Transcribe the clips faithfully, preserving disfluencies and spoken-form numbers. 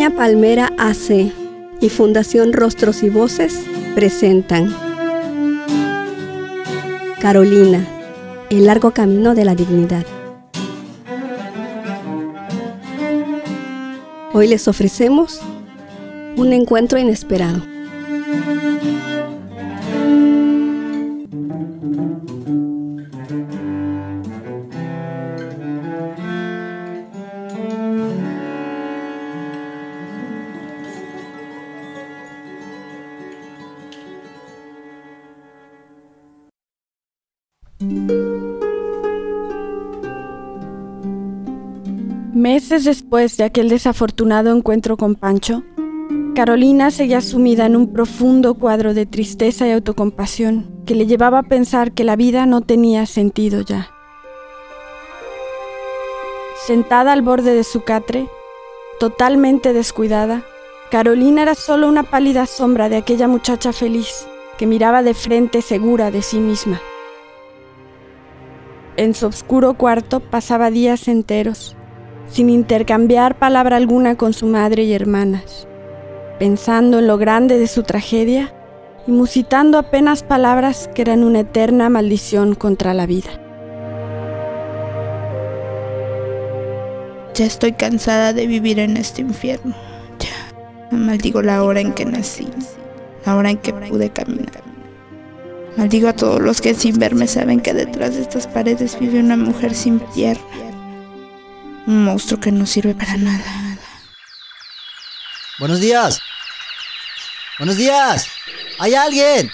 Pequeña Palmera A C y Fundación Rostros y Voces presentan Carolina, el largo camino de la dignidad. Hoy les ofrecemos un encuentro inesperado. Meses después de aquel desafortunado encuentro con Pancho, Carolina seguía sumida en un profundo cuadro de tristeza y autocompasión que le llevaba a pensar que la vida no tenía sentido ya. Sentada al borde de su catre, totalmente descuidada, Carolina era solo una pálida sombra de aquella muchacha feliz que miraba de frente segura de sí misma. En su oscuro cuarto pasaba días enteros, sin intercambiar palabra alguna con su madre y hermanas, pensando en lo grande de su tragedia y musitando apenas palabras que eran una eterna maldición contra la vida. Ya estoy cansada de vivir en este infierno. Ya, maldigo la hora en que nací, la hora en que pude caminar. Maldigo a todos los que sin verme saben que detrás de estas paredes vive una mujer sin pierna. Un monstruo que no sirve para nada. Buenos días. Buenos días. ¿Hay alguien?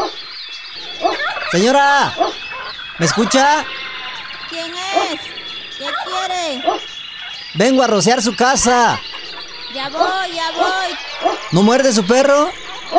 Señora, ¿me escucha? ¿Quién es? ¿Qué quiere? Vengo a rociar su casa. Ya voy, ya voy. ¿No muerde su perro?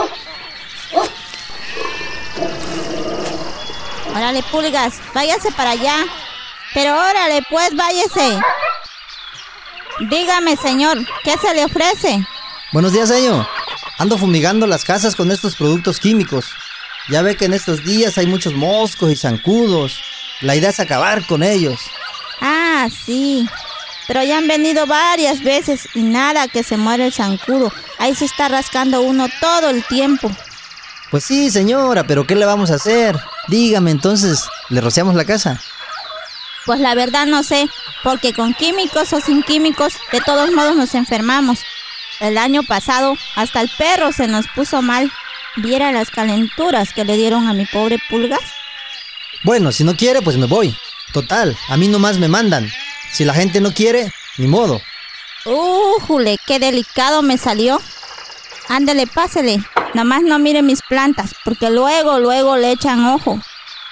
Órale, pulgas, váyase para allá. Pero órale, pues, váyase. Dígame, señor, ¿qué se le ofrece? Buenos días, señor. Ando fumigando las casas con estos productos químicos. Ya ve que en estos días hay muchos moscos y zancudos. La idea es acabar con ellos. Ah, sí. Pero ya han venido varias veces y nada que se muere el zancudo. Ahí se está rascando uno todo el tiempo. Pues sí, señora, pero ¿qué le vamos a hacer? Dígame, entonces, ¿le rociamos la casa? Pues la verdad no sé, porque con químicos o sin químicos, de todos modos nos enfermamos. El año pasado, hasta el perro se nos puso mal. ¿Viera las calenturas que le dieron a mi pobre Pulgas? Bueno, si no quiere, pues me voy. Total, a mí nomás me mandan. Si la gente no quiere, ni modo. ¡Újule! ¡Qué delicado me salió! Ándele, pásele. Nomás no mire mis plantas, porque luego, luego le echan ojo.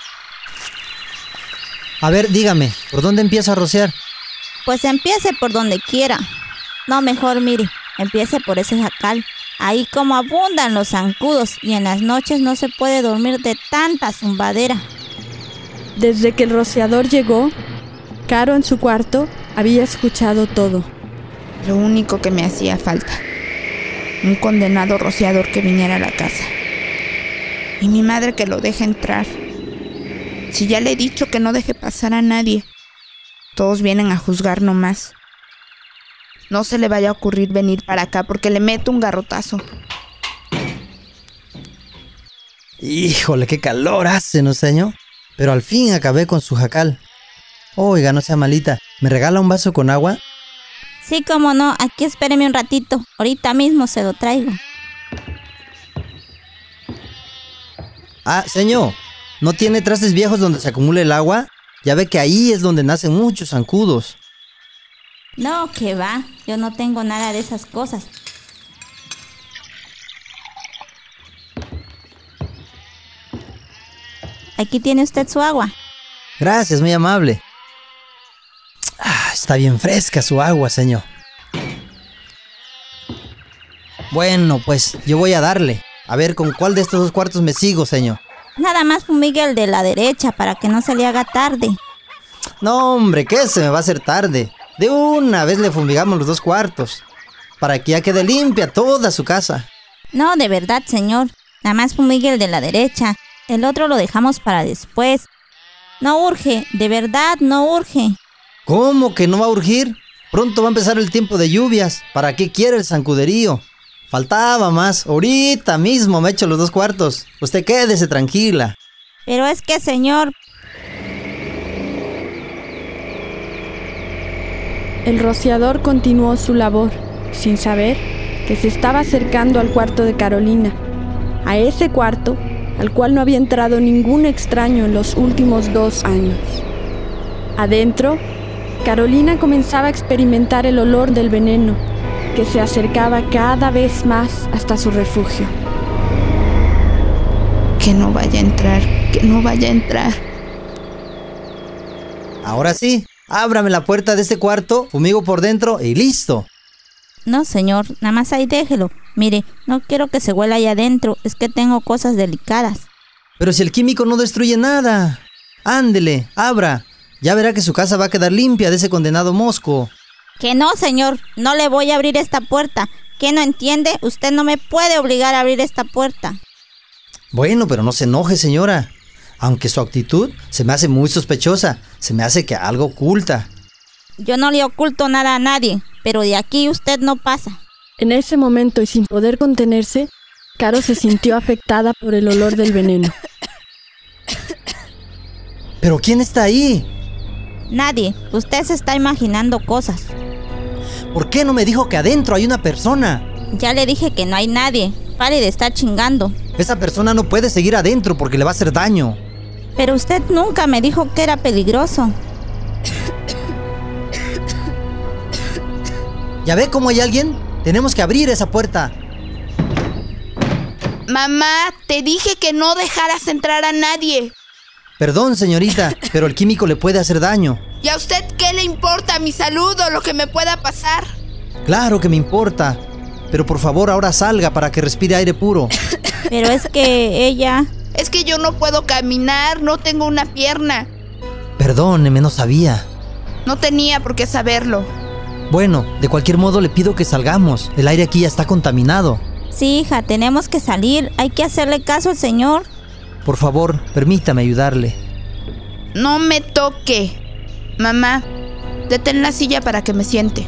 A ver, dígame, ¿por dónde empiezo a rociar? Pues empiece por donde quiera. No, mejor mire, empiece por ese jacal. Ahí como abundan los zancudos y en las noches no se puede dormir de tanta zumbadera. Desde que el rociador llegó, Caro en su cuarto había escuchado todo. Lo único que me hacía falta, un condenado rociador que viniera a la casa. Y mi madre que lo deje entrar. Si ya le he dicho que no deje pasar a nadie, todos vienen a juzgar nomás. No se le vaya a ocurrir venir para acá porque le meto un garrotazo. Híjole, qué calor hace, ¿no, señor? Pero al fin acabé con su jacal. Oiga, no sea malita, ¿me regala un vaso con agua? Sí, cómo no, aquí espéreme un ratito, ahorita mismo se lo traigo. Ah, señor, ¿no tiene trastes viejos donde se acumule el agua? Ya ve que ahí es donde nacen muchos zancudos. No, que va, yo no tengo nada de esas cosas. Aquí tiene usted su agua. Gracias, muy amable. Ah, está bien fresca su agua, señor. Bueno, pues yo voy a darle. A ver, ¿con cuál de estos dos cuartos me sigo, señor? Nada más fumigue el de la derecha para que no se le haga tarde. No, hombre, ¿qué se me va a hacer tarde? De una vez le fumigamos los dos cuartos, para que ya quede limpia toda su casa. No, de verdad, señor. Nada más fumigue el de la derecha. El otro lo dejamos para después. No urge, de verdad no urge. ¿Cómo que no va a urgir? Pronto va a empezar el tiempo de lluvias. ¿Para qué quiere el zancuderío? Faltaba más. Ahorita mismo me echo los dos cuartos. Usted quédese tranquila. Pero es que, señor... El rociador continuó su labor, sin saber que se estaba acercando al cuarto de Carolina. A ese cuarto, al cual no había entrado ningún extraño en los últimos dos años. Adentro, Carolina comenzaba a experimentar el olor del veneno, que se acercaba cada vez más hasta su refugio. Que no vaya a entrar, que no vaya a entrar. Ahora sí, ábrame la puerta de este cuarto, fumigo por dentro y listo. No, señor, nada más ahí déjelo. Mire, no quiero que se huela ahí adentro, es que tengo cosas delicadas. Pero si el químico no destruye nada. Ándele, abra. Ya verá que su casa va a quedar limpia de ese condenado mosco. Que no, señor, no le voy a abrir esta puerta. ¿Qué no entiende? Usted no me puede obligar a abrir esta puerta. Bueno, pero no se enoje, señora. Aunque su actitud se me hace muy sospechosa, se me hace que algo oculta. Yo no le oculto nada a nadie, pero de aquí usted no pasa. En ese momento, y sin poder contenerse, Caro se sintió afectada por el olor del veneno. ¿Pero quién está ahí? Nadie, usted se está imaginando cosas. ¿Por qué no me dijo que adentro hay una persona? Ya le dije que no hay nadie. Pare de estar chingando. Esa persona no puede seguir adentro porque le va a hacer daño. Pero usted nunca me dijo que era peligroso. ¿Ya ve cómo hay alguien? Tenemos que abrir esa puerta. Mamá, te dije que no dejaras entrar a nadie. Perdón, señorita, pero el químico le puede hacer daño. ¿Y a usted qué le importa mi salud o lo que me pueda pasar? Claro que me importa. Pero por favor, ahora salga para que respire aire puro. Pero es que ella... Es que yo no puedo caminar, no tengo una pierna. Perdóneme, no sabía. No tenía por qué saberlo. Bueno, de cualquier modo le pido que salgamos. El aire aquí ya está contaminado. Sí, hija, tenemos que salir. Hay que hacerle caso al señor. Por favor, permítame ayudarle. No me toque. Mamá, detén la silla para que me siente.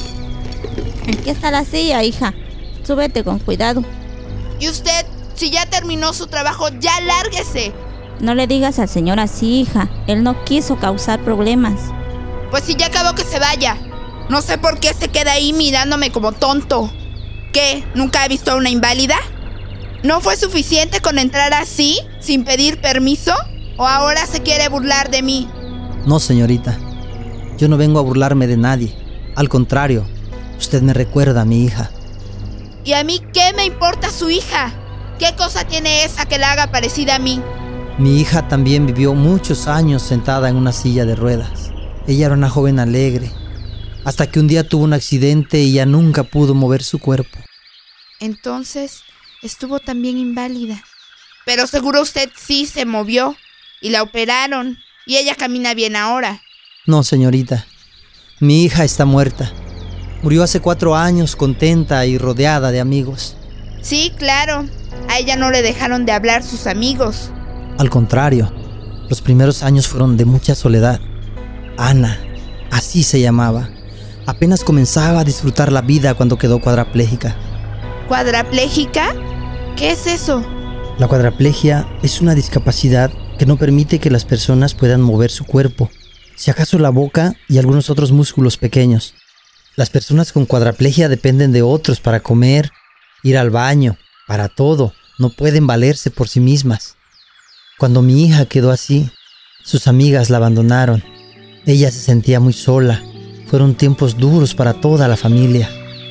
Aquí está la silla, hija. Súbete con cuidado. Y usted, si ya terminó su trabajo, ya lárguese. No le digas al señor así, hija. Él no quiso causar problemas. Pues si ya acabó, que se vaya. No sé por qué se queda ahí mirándome como tonto. ¿Qué? ¿Nunca ha visto a una inválida? ¿No fue suficiente con entrar así, sin pedir permiso? ¿O ahora se quiere burlar de mí? No, señorita. Yo no vengo a burlarme de nadie. Al contrario, usted me recuerda a mi hija. ¿Y a mí qué me importa su hija? ¿Qué cosa tiene esa que la haga parecida a mí? Mi hija también vivió muchos años sentada en una silla de ruedas. Ella era una joven alegre, hasta que un día tuvo un accidente y ya nunca pudo mover su cuerpo. Entonces, estuvo también inválida. Pero seguro usted sí se movió y la operaron y ella camina bien ahora. No, señorita. Mi hija está muerta. Murió hace cuatro años, contenta y rodeada de amigos. Sí, claro. A ella no le dejaron de hablar sus amigos. Al contrario, los primeros años fueron de mucha soledad. Ana, así se llamaba. Apenas comenzaba a disfrutar la vida cuando quedó cuadraplégica. ¿Cuadraplégica? ¿Qué es eso? La cuadraplegia es una discapacidad que no permite que las personas puedan mover su cuerpo, si acaso la boca y algunos otros músculos pequeños. Las personas con cuadraplegia dependen de otros para comer, ir al baño, para todo. No pueden valerse por sí mismas. Cuando mi hija quedó así, sus amigas la abandonaron. Ella se sentía muy sola. Fueron tiempos duros para toda la familia.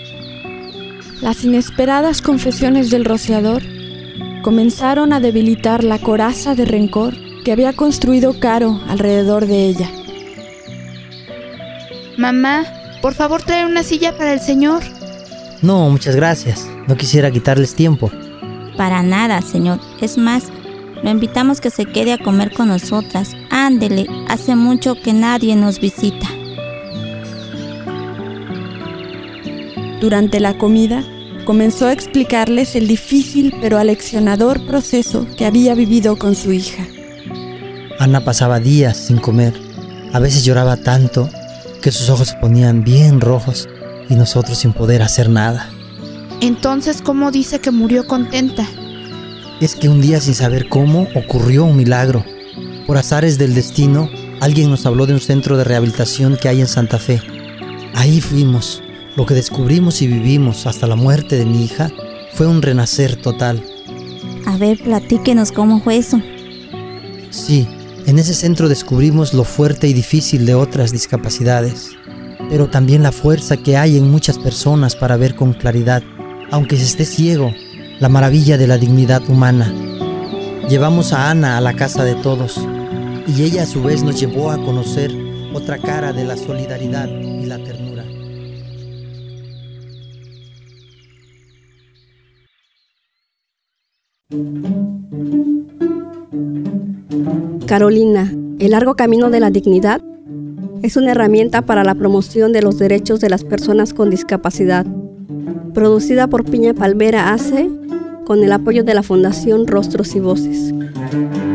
Las inesperadas confesiones del rociador comenzaron a debilitar la coraza de rencor que había construido Caro alrededor de ella. Mamá, por favor trae una silla para el señor. No, muchas gracias. No quisiera quitarles tiempo. Para nada, señor. Es más, lo invitamos que se quede a comer con nosotras. Ándele, hace mucho que nadie nos visita. Durante la comida, comenzó a explicarles el difícil pero aleccionador proceso que había vivido con su hija. Ana pasaba días sin comer. A veces lloraba tanto que sus ojos se ponían bien rojos y nosotros sin poder hacer nada. Entonces, ¿cómo dice que murió contenta? Es que un día, sin saber cómo, ocurrió un milagro. Por azares del destino, alguien nos habló de un centro de rehabilitación que hay en Santa Fe. Ahí fuimos. Lo que descubrimos y vivimos hasta la muerte de mi hija fue un renacer total. A ver, platíquenos cómo fue eso. Sí, en ese centro descubrimos lo fuerte y difícil de otras discapacidades, pero también la fuerza que hay en muchas personas para ver con claridad, aunque se esté ciego, la maravilla de la dignidad humana. Llevamos a Ana a la casa de todos, y ella a su vez nos llevó a conocer otra cara de la solidaridad y la ternura. Carolina, el largo camino de la dignidad es una herramienta para la promoción de los derechos de las personas con discapacidad, producida por Piña Palmera A C con el apoyo de la Fundación Rostros y Voces.